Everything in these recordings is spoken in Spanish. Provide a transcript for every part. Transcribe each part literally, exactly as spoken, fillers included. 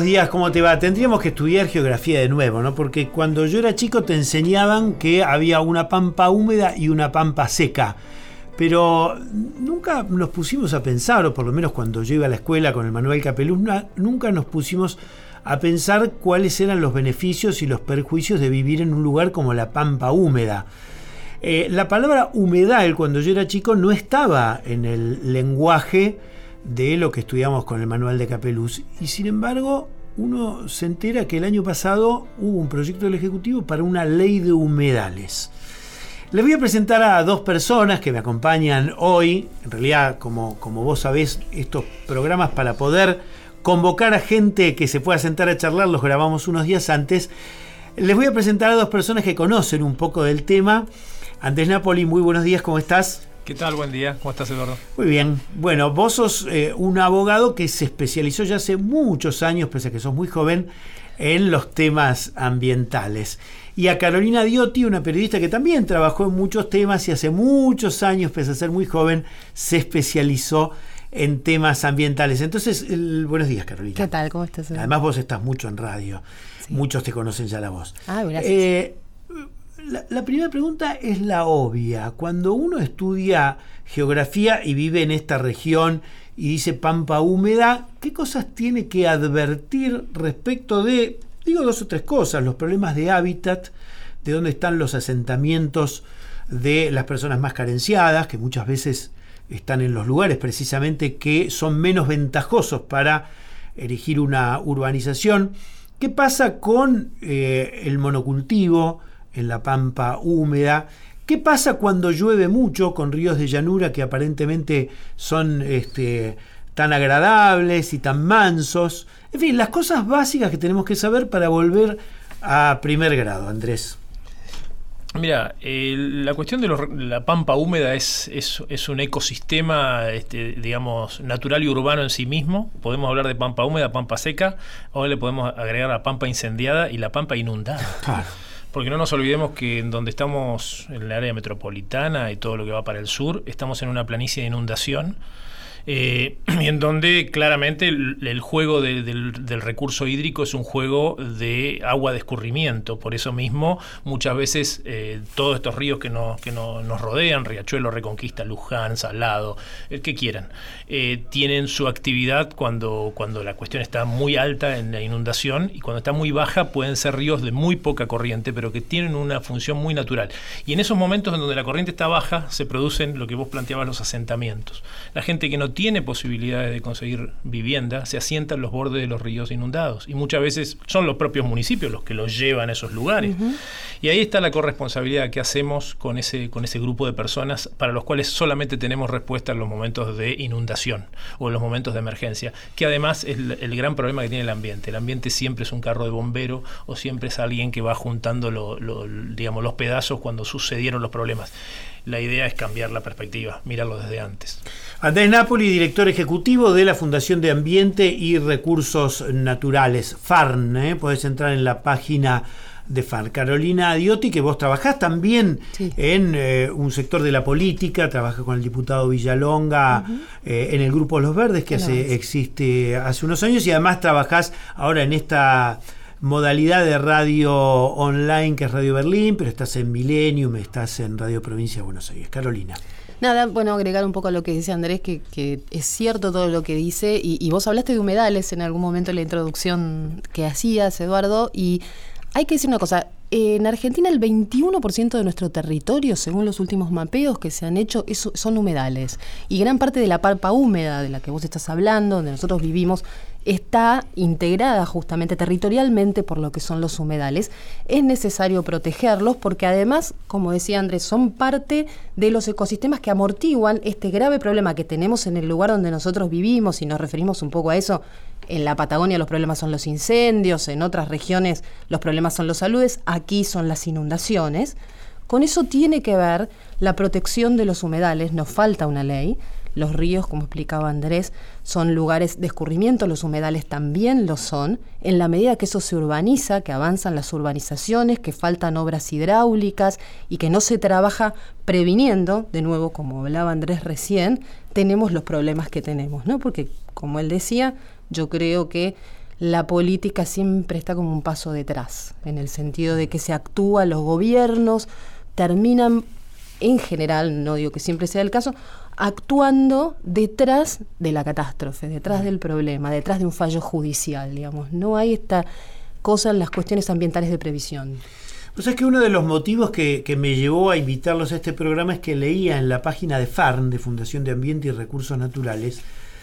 buenos días, ¿cómo te va? Tendríamos que estudiar geografía de nuevo, ¿no? Porque cuando yo era chico te enseñaban que había una pampa húmeda y una pampa seca. Pero nunca nos pusimos a pensar, o por lo menos cuando yo iba a la escuela con el Manuel Capeluz, nunca nos pusimos a pensar cuáles eran los beneficios y los perjuicios de vivir en un lugar como la pampa húmeda. Eh, la palabra humedal, cuando yo era chico, no estaba en el lenguaje de lo que estudiamos con el Manual de Capeluz. Y sin embargo, uno se entera que el año pasado hubo un proyecto del Ejecutivo para una ley de humedales. Les voy a presentar a dos personas que me acompañan hoy. En realidad, como, como vos sabés, estos programas para poder convocar a gente que se pueda sentar a charlar los grabamos unos días antes. Les voy a presentar a dos personas que conocen un poco del tema. Andrés Napoli, muy buenos días, ¿cómo estás? ¿Qué tal? Buen día. ¿Cómo estás, Eduardo? Muy bien. Bueno, vos sos eh, un abogado que se especializó ya hace muchos años, pese a que sos muy joven, en los temas ambientales. Y a Carolina Diotti, una periodista que también trabajó en muchos temas y hace muchos años, pese a ser muy joven, se especializó en temas ambientales. Entonces, el, buenos días, Carolina. ¿Qué tal? ¿Cómo estás? Además, vos estás mucho en radio. Sí. Muchos te conocen ya la voz. Ah, gracias. Eh, la, la primera pregunta es la obvia. Cuando uno estudia geografía y vive en esta región y dice pampa húmeda, ¿qué cosas tiene que advertir respecto de, digo dos o tres cosas, los problemas de hábitat, de dónde están los asentamientos de las personas más carenciadas, que muchas veces están en los lugares precisamente que son menos ventajosos para erigir una urbanización? ¿Qué pasa con eh, el monocultivo en la pampa húmeda? ¿Qué pasa cuando llueve mucho con ríos de llanura que aparentemente son este, tan agradables y tan mansos? En fin, las cosas básicas que tenemos que saber para volver a primer grado, Andrés. Mira, eh, la cuestión de los, la pampa húmeda es, es, es un ecosistema, este, digamos, natural y urbano en sí mismo. Podemos hablar de pampa húmeda, pampa seca, o le podemos agregar la pampa incendiada y la pampa inundada. Claro. Porque no nos olvidemos que en donde estamos, en el área metropolitana y todo lo que va para el sur, estamos en una planicie de inundación. Eh, y en donde claramente el, el juego de, del, del recurso hídrico es un juego de agua de escurrimiento. Por eso mismo muchas veces eh, todos estos ríos que, no, que no, nos rodean, Riachuelo, Reconquista, Luján, Salado, el que quieran, eh, tienen su actividad cuando, cuando la cuestión está muy alta en la inundación, y cuando está muy baja pueden ser ríos de muy poca corriente, pero que tienen una función muy natural. Y en esos momentos en donde la corriente está baja se producen lo que vos planteabas, los asentamientos. La gente que no tiene posibilidades de conseguir vivienda se asienta en los bordes de los ríos inundados, y muchas veces son los propios municipios los que los llevan a esos lugares. Uh-huh. Y ahí está la corresponsabilidad que hacemos con ese, con ese grupo de personas para los cuales solamente tenemos respuesta en los momentos de inundación o en los momentos de emergencia, que además es el, el gran problema que tiene el ambiente. El ambiente siempre es un carro de bombero, o siempre es alguien que va juntando lo, lo, digamos, los pedazos cuando sucedieron los problemas. La idea es cambiar la perspectiva, mirarlo desde antes. Andrés Napoli, director ejecutivo de la Fundación de Ambiente y Recursos Naturales, FARN, ¿eh? Podés entrar en la página de FARN. Carolina Diotti, que vos trabajás también sí. en eh, un sector de la política, trabaja con el diputado Villalonga, uh-huh. eh, en el Grupo Los Verdes, que hace, existe hace unos años, y además trabajás ahora en esta modalidad de radio online que es Radio Berlín, pero estás en Millennium, estás en Radio Provincia de Buenos Aires. Carolina. Nada, bueno, agregar un poco a lo que dice Andrés, que, que es cierto todo lo que dice, y, y vos hablaste de humedales en algún momento en la introducción que hacías, Eduardo, y hay que decir una cosa. En Argentina el veintiuno por ciento de nuestro territorio, según los últimos mapeos que se han hecho, es, son humedales. Y gran parte de la pampa húmeda de la que vos estás hablando, donde nosotros vivimos, está integrada justamente territorialmente por lo que son los humedales. Es necesario protegerlos porque además, como decía Andrés, son parte de los ecosistemas que amortiguan este grave problema que tenemos en el lugar donde nosotros vivimos, y nos referimos un poco a eso. En la Patagonia los problemas son los incendios, en otras regiones los problemas son los aludes, aquí son las inundaciones. Con eso tiene que ver la protección de los humedales. Nos falta una ley. Los ríos, como explicaba Andrés, son lugares de escurrimiento, los humedales también lo son. En la medida que eso se urbaniza, que avanzan las urbanizaciones, que faltan obras hidráulicas y que no se trabaja previniendo, de nuevo, como hablaba Andrés recién, tenemos los problemas que tenemos, ¿no? Porque, como él decía, yo creo que la política siempre está como un paso detrás, en el sentido de que se actúa, los gobiernos terminan, en general, no digo que siempre sea el caso, actuando detrás de la catástrofe, detrás del problema, detrás de un fallo judicial, digamos. No hay esta cosa en las cuestiones ambientales de previsión. Pues es que uno de los motivos que, que me llevó a invitarlos a este programa es que leía en la página de FARN, de Fundación de Ambiente y Recursos Naturales,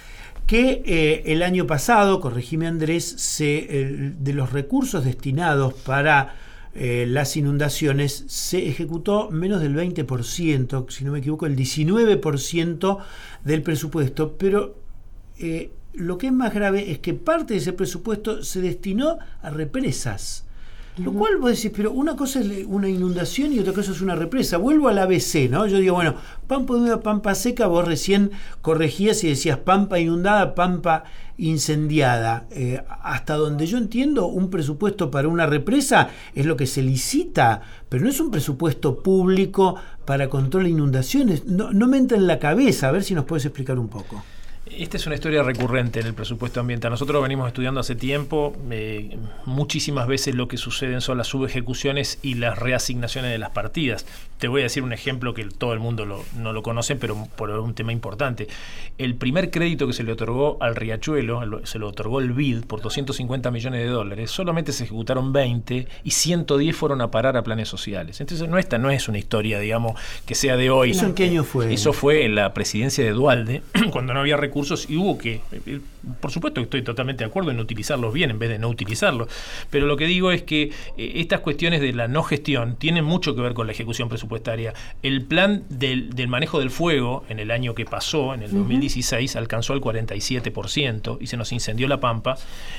que eh, el año pasado, corregime Andrés, se, el, de los recursos destinados para eh, las inundaciones se ejecutó menos del veinte por ciento, si no me equivoco, el diecinueve por ciento del presupuesto, pero eh, lo que es más grave es que parte de ese presupuesto se destinó a represas. Lo cual vos decís, pero una cosa es una inundación y otra cosa es una represa. Vuelvo al A B C, ¿no? Yo digo, bueno, pampa húmeda, pampa seca, vos recién corregías y decías pampa inundada, pampa incendiada. Eh, hasta donde yo entiendo, un presupuesto para una represa es lo que se licita, pero no es un presupuesto público para control de inundaciones. No, no me entra en la cabeza, a ver si nos puedes explicar un poco. Esta es una historia recurrente en el presupuesto ambiental. Nosotros venimos estudiando hace tiempo, eh, muchísimas veces lo que suceden son las subejecuciones y las reasignaciones de las partidas. Te voy a decir un ejemplo que todo el mundo lo, no lo conoce, pero por un tema importante. El primer crédito que se le otorgó al Riachuelo, se lo otorgó el B I D por doscientos cincuenta millones de dólares, solamente se ejecutaron veinte y ciento diez fueron a parar a planes sociales. Entonces no, esta no es una historia, digamos, que sea de hoy. ¿Eso en qué año fue? Eso fue en la presidencia de Duhalde, cuando no había recursos y hubo que, por supuesto que estoy totalmente de acuerdo en utilizarlos bien en vez de no utilizarlos, pero lo que digo es que eh, estas cuestiones de la no gestión tienen mucho que ver con la ejecución presupuestaria. El plan del, del manejo del fuego en el año que pasó, en el dos mil dieciséis, uh-huh. alcanzó el cuarenta y siete por ciento y se nos incendió la Pampa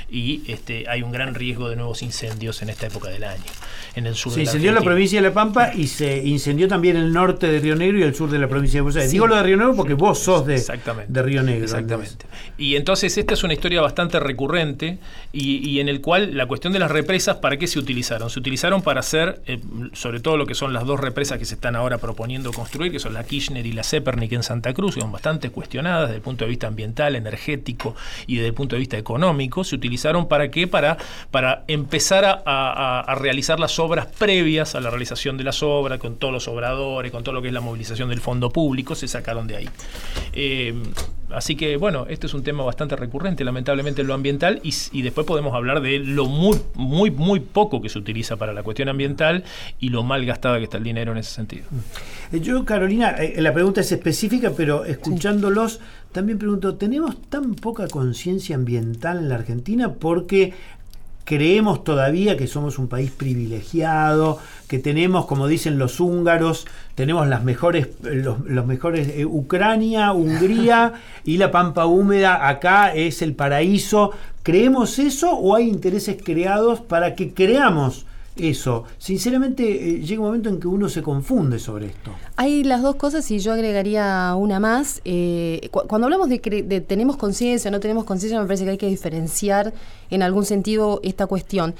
y este, hay un gran riesgo de nuevos incendios en esta época del año. En el sur se de la incendió Argentina. la provincia de La Pampa y se incendió también el norte de Río Negro y el sur de la provincia de Buenos Aires. Sí. Digo lo de Río Negro porque vos sos de, de Río Negro. Exactamente. Y entonces esta es una historia bastante recurrente y, y en el cual la cuestión de las represas, ¿para qué se utilizaron? Se utilizaron para hacer, eh, sobre todo lo que son las dos represas que se están ahora proponiendo construir, que son la Kirchner y la Zepernik en Santa Cruz, que son bastante cuestionadas desde el punto de vista ambiental, energético y desde el punto de vista económico. Se utilizaron ¿para qué? Para, para empezar a, a, a realizar las obras previas a la realización de las obras, con todos los obradores, con todo lo que es la movilización del fondo público, se sacaron de ahí. Eh, así que, bueno, este es un tema bastante recurrente, lamentablemente, en lo ambiental, y, y después podemos hablar de lo muy, muy, muy poco que se utiliza para la cuestión ambiental y lo mal gastado que está el dinero en ese sentido. Yo, Carolina, la pregunta es específica, pero escuchándolos, también pregunto, ¿tenemos tan poca conciencia ambiental en la Argentina porque creemos todavía que somos un país privilegiado, que tenemos, como dicen los húngaros, tenemos las mejores, los, los mejores, eh, Ucrania, Hungría y la Pampa húmeda, acá es el paraíso? ¿Creemos eso o hay intereses creados para que creamos eso? Sinceramente, eh, llega un momento en que uno se confunde sobre esto. Hay las dos cosas y yo agregaría una más. Eh, cu- cuando hablamos de, cre- de tenemos conciencia, no tenemos conciencia, me parece que hay que diferenciar en algún sentido esta cuestión.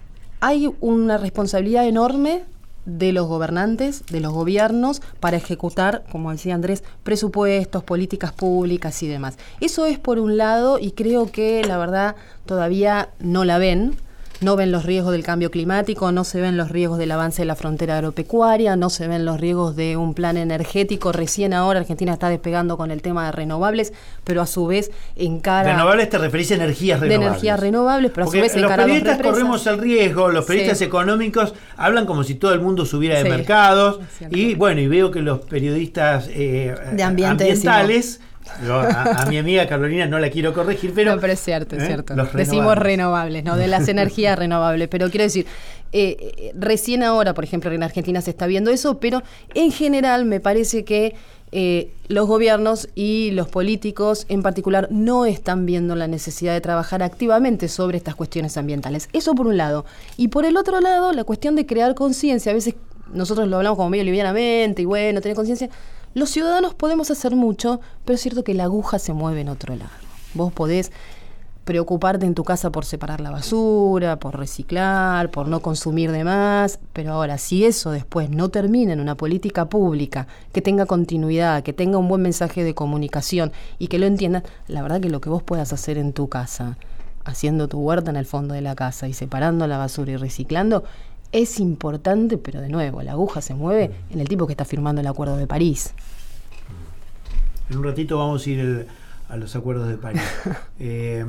Hay una responsabilidad enorme de los gobernantes, de los gobiernos, para ejecutar, como decía Andrés, presupuestos, políticas públicas y demás. Eso es por un lado, y creo que la verdad todavía no la ven. No ven los riesgos del cambio climático, no se ven los riesgos del avance de la frontera agropecuaria, no se ven los riesgos de un plan energético. Recién ahora Argentina está despegando con el tema de renovables, pero a su vez encara... Renovables te referís a energías renovables. De energías renovables, pero Porque a su vez los encara dos periodistas represas. corremos el riesgo, los periodistas Sí. económicos hablan como si todo el mundo subiera de Sí, mercados, es y bueno, y veo que los periodistas eh, De ambiente ambientales... Yo, a, a mi amiga Carolina no la quiero corregir, pero... No, pero es cierto, es ¿eh? cierto. Los Decimos renovables, ¿no? De las energías renovables. Pero quiero decir, eh, eh, recién ahora, por ejemplo, en Argentina se está viendo eso, pero en general me parece que eh, los gobiernos y los políticos en particular no están viendo la necesidad de trabajar activamente sobre estas cuestiones ambientales. Eso por un lado. Y por el otro lado, la cuestión de crear conciencia. A veces nosotros lo hablamos como medio livianamente y bueno, tener conciencia... Los ciudadanos podemos hacer mucho, pero es cierto que la aguja se mueve en otro lado. Vos podés preocuparte en tu casa por separar la basura, por reciclar, por no consumir de más, pero ahora, si eso después no termina en una política pública que tenga continuidad, que tenga un buen mensaje de comunicación y que lo entiendan, la verdad que lo que vos puedas hacer en tu casa haciendo tu huerta en el fondo de la casa y separando la basura y reciclando, es importante, pero de nuevo, la aguja se mueve en el tipo que está firmando el Acuerdo de París. En un ratito vamos a ir el, a los acuerdos de París. eh,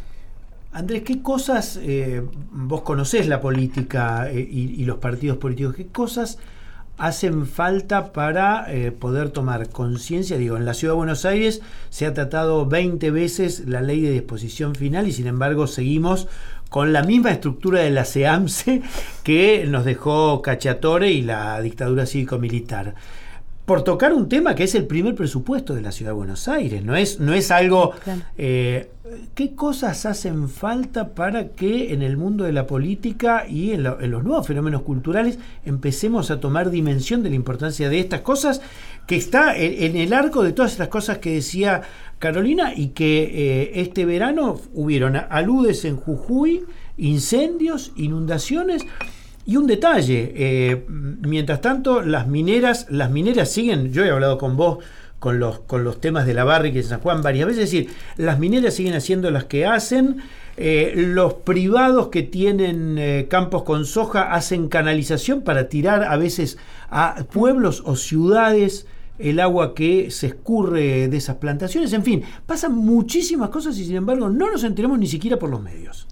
Andrés, ¿qué cosas, eh, vos conocés la política eh, y, y los partidos políticos, qué cosas hacen falta para eh, poder tomar conciencia? Digo, en la Ciudad de Buenos Aires se ha tratado veinte veces la ley de disposición final y sin embargo seguimos con la misma estructura de la SEAMSE que nos dejó Cacciatore y la dictadura cívico-militar. Por tocar un tema que es el primer presupuesto de la Ciudad de Buenos Aires, no es, no es algo... Claro. Eh, ¿Qué cosas hacen falta para que en el mundo de la política y en, lo, en los nuevos fenómenos culturales empecemos a tomar dimensión de la importancia de estas cosas, que está en, en el arco de todas estas cosas que decía Carolina y que eh, este verano hubieron aludes en Jujuy, incendios, inundaciones? Y un detalle, eh, mientras tanto las mineras, las mineras siguen, yo he hablado con vos con los, con los temas de la Barrick y de San Juan varias veces, es decir, las mineras siguen haciendo las que hacen, eh, los privados que tienen eh, campos con soja hacen canalización para tirar a veces a pueblos o ciudades el agua que se escurre de esas plantaciones, en fin, pasan muchísimas cosas y sin embargo no nos enteramos ni siquiera por los medios.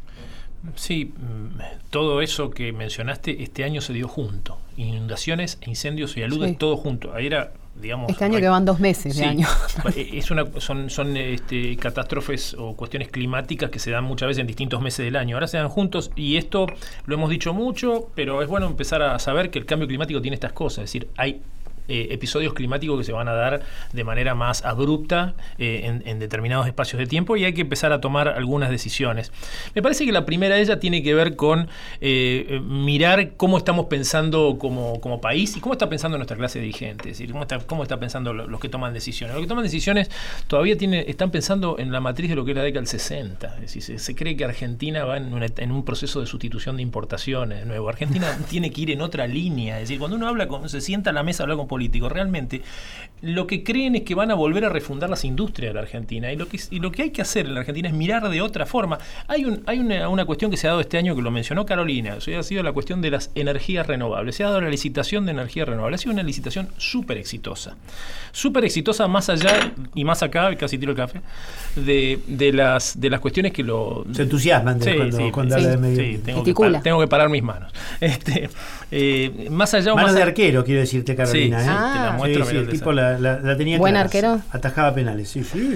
Sí, todo eso que mencionaste este año se dio junto. Inundaciones, incendios y aludes, sí. Todo junto. Ahí era, digamos... Este año que van dos meses de sí, año. Es una, son son este, catástrofes o cuestiones climáticas que se dan muchas veces en distintos meses del año. Ahora se dan juntos y esto lo hemos dicho mucho, pero es bueno empezar a saber que el cambio climático tiene estas cosas. Es decir, hay... Eh, episodios climáticos que se van a dar de manera más abrupta eh, en, en determinados espacios de tiempo y hay que empezar a tomar algunas decisiones. Me parece que la primera de ellas tiene que ver con eh, mirar cómo estamos pensando como, como país y cómo está pensando nuestra clase dirigente, es decir, cómo está, cómo está pensando los que toman decisiones. Los que toman decisiones todavía tiene, están pensando en la matriz de lo que era la década del sesenta, es decir, se, se cree que Argentina va en, una, en un proceso de sustitución de importaciones de nuevo. Argentina tiene que ir en otra línea, es decir, cuando uno habla con, se sienta a la mesa a hablar con políticos, realmente lo que creen es que van a volver a refundar las industrias de la Argentina y lo que, y lo que hay que hacer en la Argentina es mirar de otra forma. Hay, un, hay una, una cuestión que se ha dado este año que lo mencionó Carolina, eso ha sido la cuestión de las energías renovables. Se ha dado la licitación de energías renovables, ha sido una licitación súper exitosa, súper exitosa más allá y más acá, casi tiro el café, de, de, las, de las cuestiones que lo... Se entusiasman de sí, cuando, sí, cuando sí, habla de medio sí, tengo, que par, tengo que parar mis manos. Este, eh, más allá... Manos más de a... arquero, quiero decirte, Carolina. Sí, ¿eh? Ah. te la muestro. Sí, sí, el tipo la, la, la tenía ¿Buen claras. arquero? Atajaba penales, sí, sí.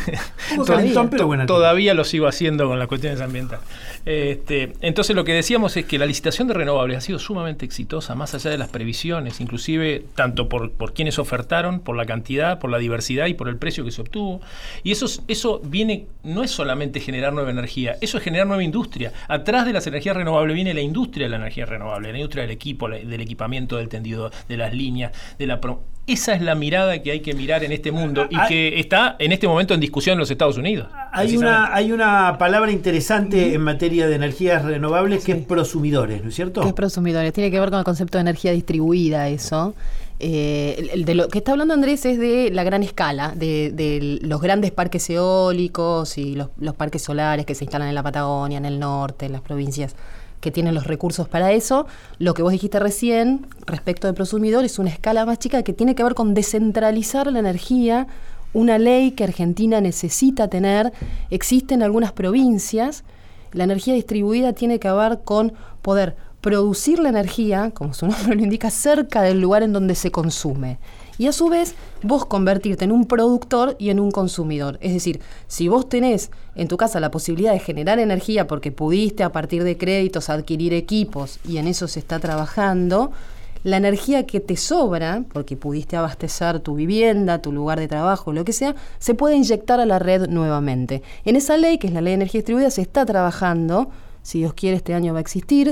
Todavía, pero buen arquero. Todavía lo sigo haciendo con las cuestiones ambientales. Este, entonces lo que decíamos es que la licitación de renovables ha sido sumamente exitosa, más allá de las previsiones, inclusive tanto por, por quienes ofertaron, por la cantidad, por la diversidad y por el precio que se obtuvo. Y eso, eso viene, no es solamente generar nueva energía, eso es generar nueva industria. Atrás de las energías renovables viene la industria de la energía renovable, la industria del equipo, la, del equipamiento, del tendido, de las líneas, de la pro Esa es la mirada que hay que mirar en este mundo y que está en este momento en discusión en los Estados Unidos. Hay una, hay una palabra interesante en materia de energías renovables que sí. es prosumidores, ¿no es cierto? Que es prosumidores, tiene que ver con el concepto de energía distribuida, eso. Eh, el, el de lo que está hablando Andrés es de la gran escala, de, de los grandes parques eólicos y los, los parques solares que se instalan en la Patagonia, en el norte, en las provincias que tienen los recursos para eso. Lo que vos dijiste recién respecto de prosumidor es una escala más chica que tiene que ver con descentralizar la energía, una ley que Argentina necesita tener. Existe en algunas provincias. La energía distribuida tiene que ver con poder producir la energía, como su nombre lo indica, cerca del lugar en donde se consume. Y a su vez, vos convertirte en un productor y en un consumidor. Es decir, si vos tenés en tu casa la posibilidad de generar energía porque pudiste a partir de créditos adquirir equipos y en eso se está trabajando, la energía que te sobra, porque pudiste abastecer tu vivienda, tu lugar de trabajo, lo que sea, se puede inyectar a la red nuevamente. En esa ley, que es la Ley de Energía Distribuida, se está trabajando, si Dios quiere este año va a existir,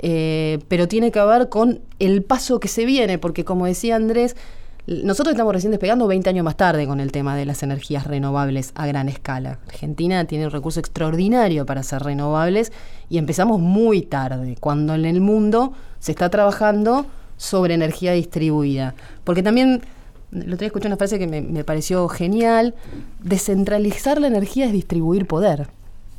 eh, pero tiene que ver con el paso que se viene, porque como decía Andrés, nosotros estamos recién despegando veinte años más tarde con el tema de las energías renovables a gran escala. Argentina tiene un recurso extraordinario para ser renovables y empezamos muy tarde, cuando en el mundo se está trabajando sobre energía distribuida. Porque también, el otro día escuché una frase que me, me pareció genial, descentralizar la energía es distribuir poder.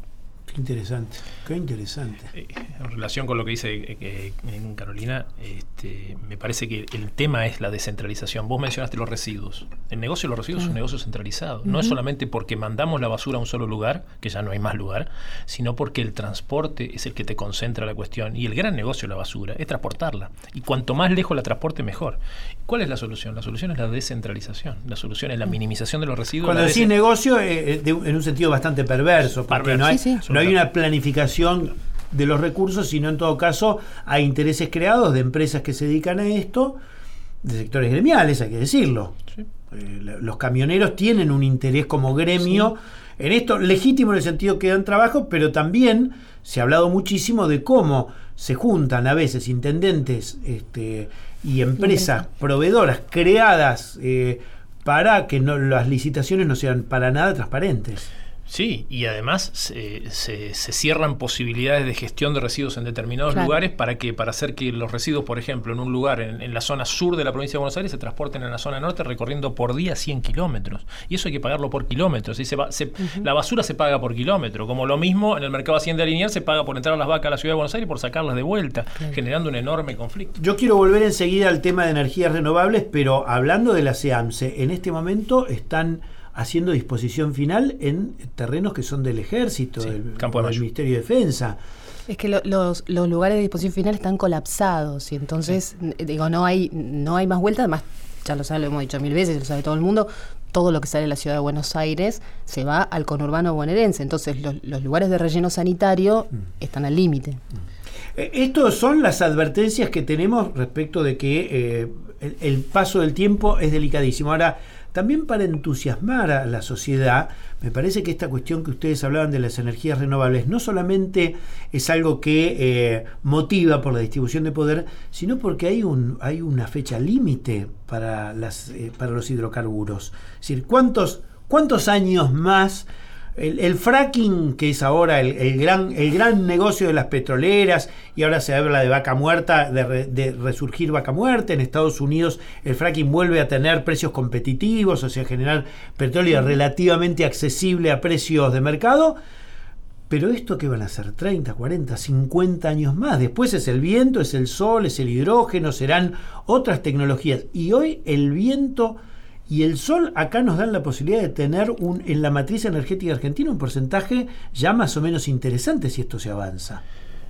Qué interesante, qué interesante. Eh, en relación con lo que dice eh, eh, Carolina, este, me parece que el tema es la descentralización. Vos mencionaste los residuos. El negocio de los residuos claro. es un negocio centralizado. Uh-huh. No es solamente porque mandamos la basura a un solo lugar, que ya no hay más lugar, sino porque el transporte es el que te concentra la cuestión. Y el gran negocio de la basura es transportarla. Y cuanto más lejos la transporte, mejor. ¿Cuál es la solución? La solución es la descentralización. La solución es la minimización de los residuos. Cuando decís negocio, eh, de, en un sentido bastante perverso, porque perverso. no hay... Sí, sí. No hay una planificación de los recursos, sino en todo caso hay intereses creados de empresas que se dedican a esto, de sectores gremiales, hay que decirlo. Sí. Eh, los camioneros tienen un interés como gremio sí. en esto, legítimo en el sentido que dan trabajo, pero también se ha hablado muchísimo de cómo se juntan a veces intendentes este, y empresas proveedoras creadas eh, para que no, las licitaciones no sean para nada transparentes. Sí, y además se, se, se cierran posibilidades de gestión de residuos en determinados claro. lugares para que para hacer que los residuos, por ejemplo, en un lugar en, en la zona sur de la provincia de Buenos Aires se transporten en la zona norte recorriendo por día cien kilómetros. Y eso hay que pagarlo por kilómetros. Y se va, se, uh-huh. La basura se paga por kilómetro. Como lo mismo en el mercado Hacienda Lineal se paga por entrar a las vacas a la ciudad de Buenos Aires y por sacarlas de vuelta, claro. generando un enorme conflicto. Yo quiero volver enseguida al tema de energías renovables, pero hablando de la SEAMSE, en este momento están haciendo disposición final en terrenos que son del Ejército, sí, del, campo de del Ministerio de Defensa. Es que lo, los, los lugares de disposición final están colapsados y entonces, sí. digo, no hay no hay más vuelta, además, ya lo sabe, lo hemos dicho mil veces, lo sabe todo el mundo, todo lo que sale de la ciudad de Buenos Aires se va al conurbano bonaerense, entonces los, los lugares de relleno sanitario mm. están al límite. Mm. Estas son las advertencias que tenemos respecto de que eh, el, el paso del tiempo es delicadísimo. Ahora, también para entusiasmar a la sociedad, me parece que esta cuestión que ustedes hablaban de las energías renovables no solamente es algo que eh, motiva por la distribución de poder, sino porque hay un hay una fecha límite para las eh, para los hidrocarburos. Es decir, ¿cuántos cuántos años más? El, el fracking, que es ahora el, el gran el gran negocio de las petroleras, y ahora se habla de vaca muerta, de, re, de resurgir vaca muerta. En Estados Unidos el fracking vuelve a tener precios competitivos, o sea, generar petróleo relativamente accesible a precios de mercado. Pero esto que van a ser treinta, cuarenta, cincuenta años más. Después es el viento, es el sol, es el hidrógeno, serán otras tecnologías. Y hoy el viento y el sol acá nos dan la posibilidad de tener un, en la matriz energética argentina un porcentaje ya más o menos interesante si esto se avanza.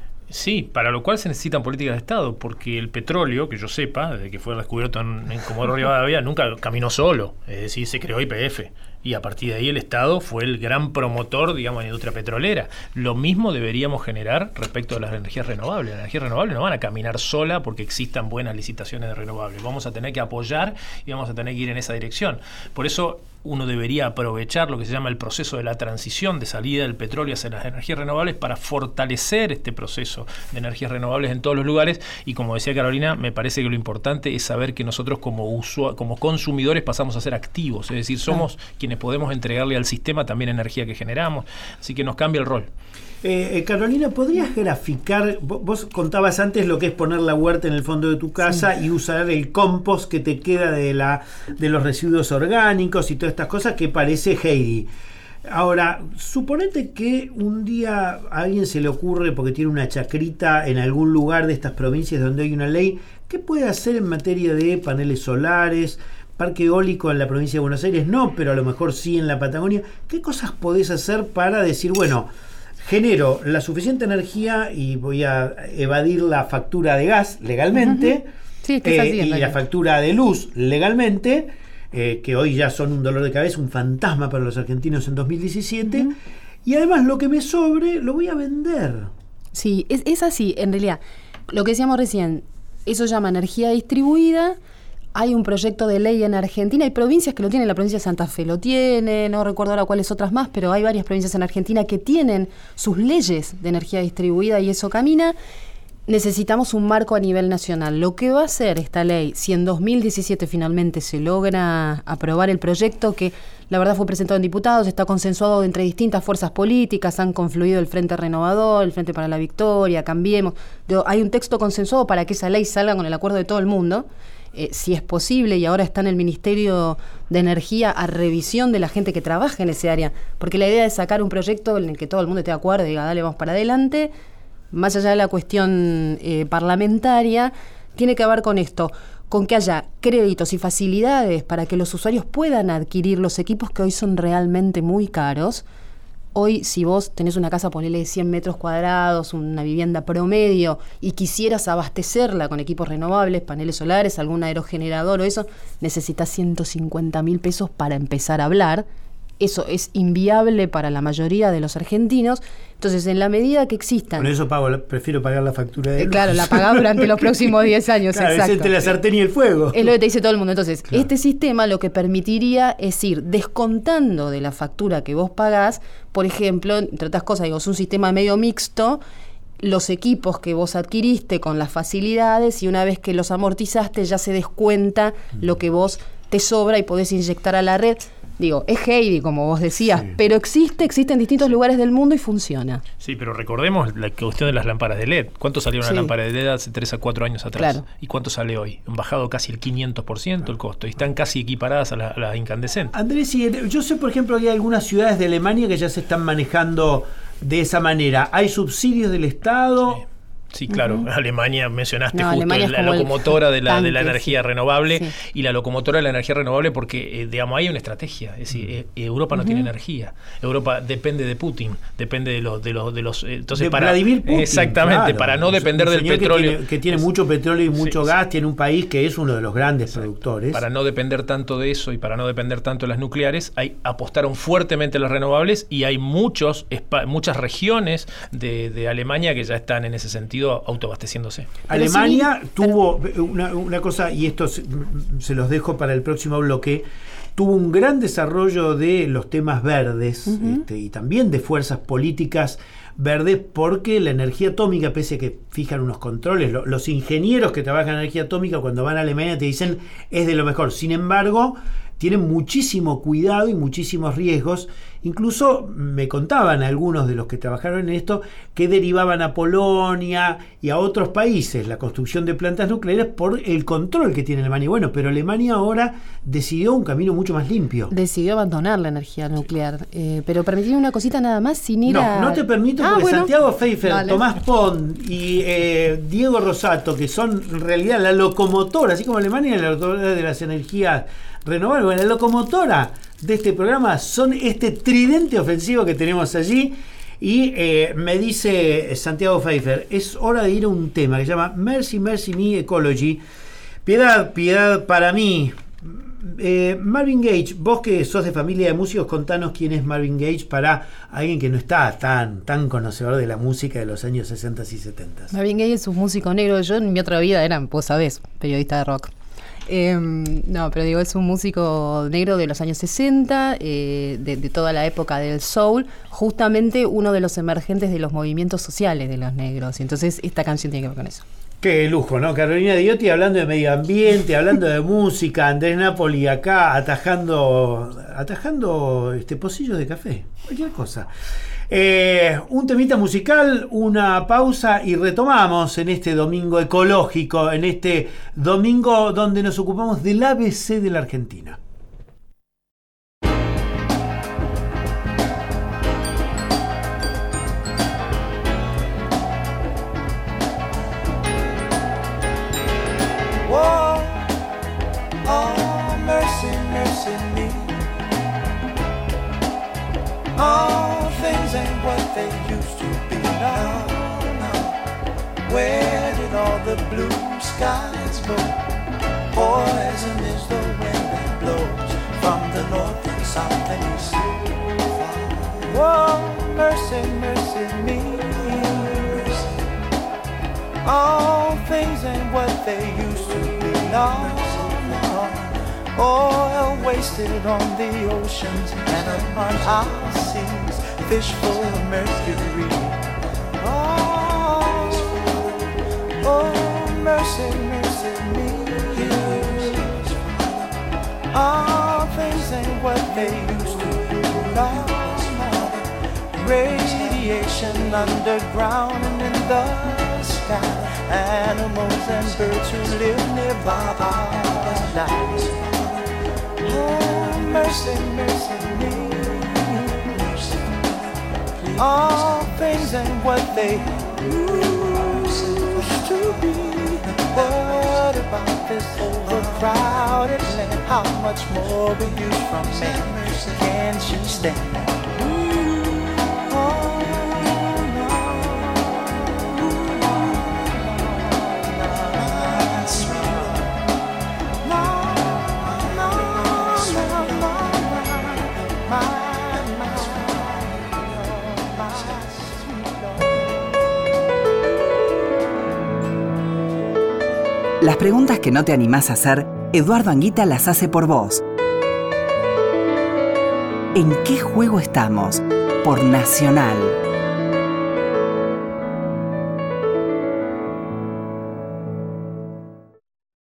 Sí, para lo cual se necesitan políticas de Estado, porque el petróleo, que yo sepa, desde que fue descubierto en, en Comodoro Rivadavia, nunca caminó solo, es decir, se creó Y P F. Y a partir de ahí el Estado fue el gran promotor, digamos, de la industria petrolera. Lo mismo deberíamos generar respecto a las energías renovables. Las energías renovables no van a caminar sola porque existan buenas licitaciones de renovables. Vamos a tener que apoyar y vamos a tener que ir en esa dirección. Por eso uno debería aprovechar lo que se llama el proceso de la transición de salida del petróleo hacia las energías renovables para fortalecer este proceso de energías renovables en todos los lugares. Y como decía Carolina, me parece que lo importante es saber que nosotros como usu- como consumidores pasamos a ser activos, es decir, somos ah. quienes podemos entregarle al sistema también energía que generamos, así que nos cambia el rol. Eh, eh, Carolina, ¿podrías graficar? Vos, vos contabas antes lo que es poner la huerta en el fondo de tu casa sí. y usar el compost que te queda de, la, de los residuos orgánicos y todas estas cosas que parece Heidi. Ahora, suponete que un día a alguien se le ocurre, porque tiene una chacrita en algún lugar de estas provincias donde hay una ley, ¿qué puede hacer en materia de paneles solares? Parque eólico en la provincia de Buenos Aires no, pero a lo mejor sí en la Patagonia. ¿Qué cosas podés hacer para decir, bueno, genero la suficiente energía y voy a evadir la factura de gas legalmente uh-huh. sí, eh, así, y la factura de luz legalmente, eh, que hoy ya son un dolor de cabeza, un fantasma para los argentinos en dos mil diecisiete, uh-huh. y además lo que me sobre lo voy a vender? Sí, es, es así, en realidad. Lo que decíamos recién, eso se llama energía distribuida. Hay un proyecto de ley en Argentina, hay provincias que lo tienen, la provincia de Santa Fe lo tiene, no recuerdo ahora cuáles otras más, pero hay varias provincias en Argentina que tienen sus leyes de energía distribuida y eso camina. Necesitamos un marco a nivel nacional. Lo que va a hacer esta ley, si en dos mil diecisiete finalmente se logra aprobar el proyecto, que la verdad fue presentado en diputados, está consensuado entre distintas fuerzas políticas, han confluido el Frente Renovador, el Frente para la Victoria, Cambiemos, hay un texto consensuado para que esa ley salga con el acuerdo de todo el mundo. eh, si es posible, y ahora está en el Ministerio de Energía a revisión de la gente que trabaja en ese área, porque la idea es sacar un proyecto en el que todo el mundo esté de acuerdo y diga, dale, vamos para adelante, más allá de la cuestión eh, parlamentaria, tiene que ver con esto, con que haya créditos y facilidades para que los usuarios puedan adquirir los equipos que hoy son realmente muy caros. Hoy, si vos tenés una casa, ponele de cien metros cuadrados, una vivienda promedio, y quisieras abastecerla con equipos renovables, paneles solares, algún aerogenerador o eso, necesitas ciento cincuenta mil pesos para empezar a hablar. Eso es inviable para la mayoría de los argentinos. Entonces, en la medida que existan... Por eso pago, prefiero pagar la factura de eh, Claro, la pagás durante los próximos diez años, claro, exacto. Es entre la sartén y el fuego. Es lo que te dice todo el mundo. Entonces, claro. Este sistema lo que permitiría es ir descontando de la factura que vos pagás, por ejemplo, entre otras cosas, digo, es un sistema medio mixto, los equipos que vos adquiriste con las facilidades, y una vez que los amortizaste ya se descuenta mm. lo que vos te sobra y podés inyectar a la red. Digo, es heavy, como vos decías, sí. pero existe, existe en distintos sí. lugares del mundo y funciona. Sí, pero recordemos la cuestión de las lámparas de L E D. ¿Cuánto salió una sí. lámpara de L E D hace tres a cuatro años atrás? Claro. ¿Y cuánto sale hoy? Han bajado casi el quinientos por ciento el costo y están casi equiparadas a las la incandescentes. Andrés, yo sé, por ejemplo, que hay algunas ciudades de Alemania que ya se están manejando de esa manera. ¿Hay subsidios del Estado? Sí. Sí, claro. Uh-huh. Alemania, mencionaste no, justo Alemania la locomotora de la, tanque, de la energía sí. renovable sí. y la locomotora de la energía renovable porque, eh, digamos, hay una estrategia. Es decir, eh, Europa no uh-huh. tiene energía. Europa depende de Putin, depende de los... de los, de los eh, entonces de para Vladimir Putin, exactamente, claro. para no depender un del petróleo. Que tiene, que tiene mucho petróleo y mucho sí, gas, sí. tiene un país que es uno de los grandes sí. productores. Para no depender tanto de eso y para no depender tanto de las nucleares, hay, apostaron fuertemente a las renovables y hay muchos muchas regiones de, de Alemania que ya están en ese sentido autoabasteciendo. Alemania tuvo una, una cosa, y esto se, se los dejo para el próximo bloque, tuvo un gran desarrollo de los temas verdes uh-huh. este, y también de fuerzas políticas verdes, porque la energía atómica, pese a que fijan unos controles, lo, los ingenieros que trabajan en energía atómica cuando van a Alemania te dicen es de lo mejor. Sin embargo, tienen muchísimo cuidado y muchísimos riesgos. Incluso me contaban algunos de los que trabajaron en esto que derivaban a Polonia y a otros países la construcción de plantas nucleares por el control que tiene Alemania. Bueno, pero Alemania ahora decidió un camino mucho más limpio. Decidió abandonar la energía nuclear. Eh, pero permitime una cosita nada más sin ir no, a... No te permito porque ah, bueno. Santiago Pfeiffer, vale. Tomás Pond y eh, Diego Rosato, que son en realidad la locomotora, así como Alemania la locomotora de las energías renovables, bueno, la locomotora de este programa son este tridente ofensivo que tenemos allí. Y eh, me dice Santiago Pfeiffer, es hora de ir a un tema que se llama Mercy, Mercy Me Ecology. Piedad, piedad para mí. Eh, Marvin Gaye, vos que sos de familia de músicos, contanos quién es Marvin Gaye para alguien que no está tan, tan conocedor de la música de los años sesenta y setenta. Marvin Gaye es un músico negro. Yo en mi otra vida era, vos sabés, periodista de rock. Eh, no, pero digo, es un músico negro de los años sesenta, eh, de, de toda la época del soul, justamente uno de los emergentes de los movimientos sociales de los negros. Y entonces esta canción tiene que ver con eso. Qué lujo, ¿no? Carolina Diotti hablando de medio ambiente, hablando de música, Andrés Napoli acá atajando, atajando este pocillos de café, cualquier cosa. Eh, un temita musical, una pausa y retomamos en este domingo ecológico, en este domingo donde nos ocupamos del A B C de la Argentina. Whoa, oh, mercy, mercy me. All things ain't what they used to be now, now. Where did all the blue skies go? Poison is the wind that blows from the north and south and east. Whoa, mercy, mercy me. All things ain't what they used to be now. Oil wasted on the oceans and upon our seas, fish full of mercury. Oh, oh, mercy, mercy me. All things ain't what they used to be now. Radiation underground and in the sky. animals and birds who live nearby paradise. Oh, mercy, mercy me. All things and what they used to be. What about this overcrowded land? How much more will you from me? Can't you stand? Las preguntas que no te animás a hacer, Eduardo Anguita las hace por vos. ¿En qué juego estamos? Por Nacional.